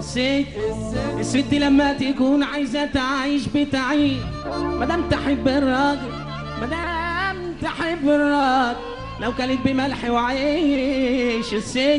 الست لما تكون عايزة تعيش بتعيش، مادام تحب الراجل، مادام تحب الراجل، لو كانت بملح وعيش.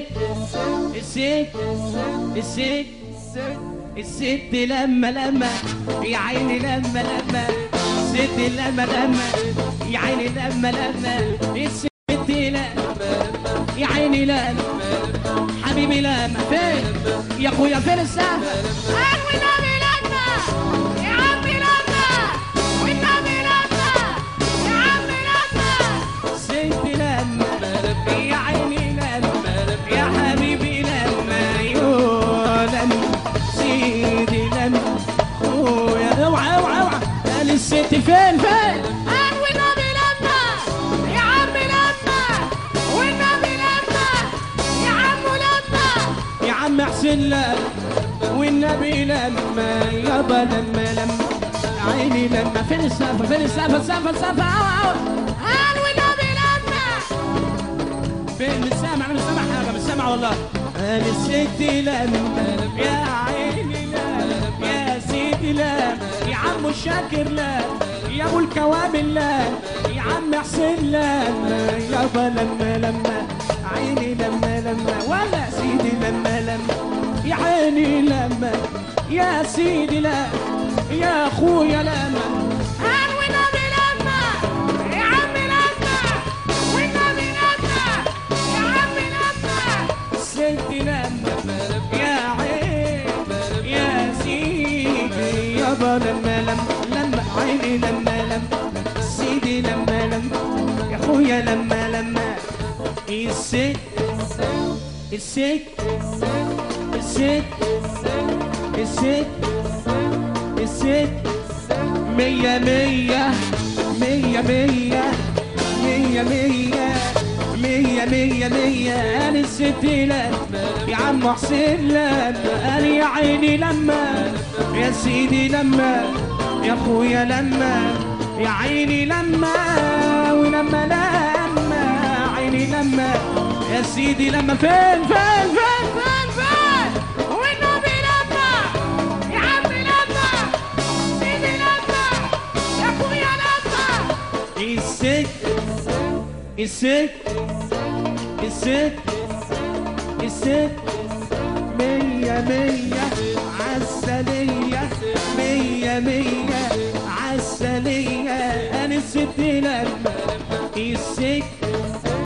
الست لما يا عيني لما الست لما يا عيني لما الست لما يا عيني لما حبيبي لما فين يا اخويا فين السهل؟ والنبي لما يا عمي لما والنبي لما يا عمي لما الست لما يا عيني لما يا حبيبي لما يو لما سيدي لما اخويا اوعى اوعى اوعى قال الست فين والنبي لما يا عمي لما والنبي لما يا عمو لما يا عم حسين لما والنبي لما يابا لما عيني لما فين السقف السقف والنبي لما فين مش سامع انا مش سامع حاجه مش سامع والله. قال الست لما يا عيني لما يا سيدي لما يا عم الشاكر لما يا ابو الكوامل لما يا عم حسين لما يابا لما عيني لما ولا سيدي لما يا عيني لما يا سيدي لما يا اخويا لما والنبي لما يا عمي لما والنبي لما يا عمي لما الست لما يا عين يا سيدي يابا لما عيني لما سيدي لما يا اخويا لما الست مية قال الست لما يا عم حسين لما قال يا عيني لما يا سيدي لما يا اخويا لما يا عيني لما ولما عيني لما يا سيدي لما فين والنبي لما يا عمي لما سيدي لما يا اخويا لما الست مية عسلية مية عسلية أنا الست لما الست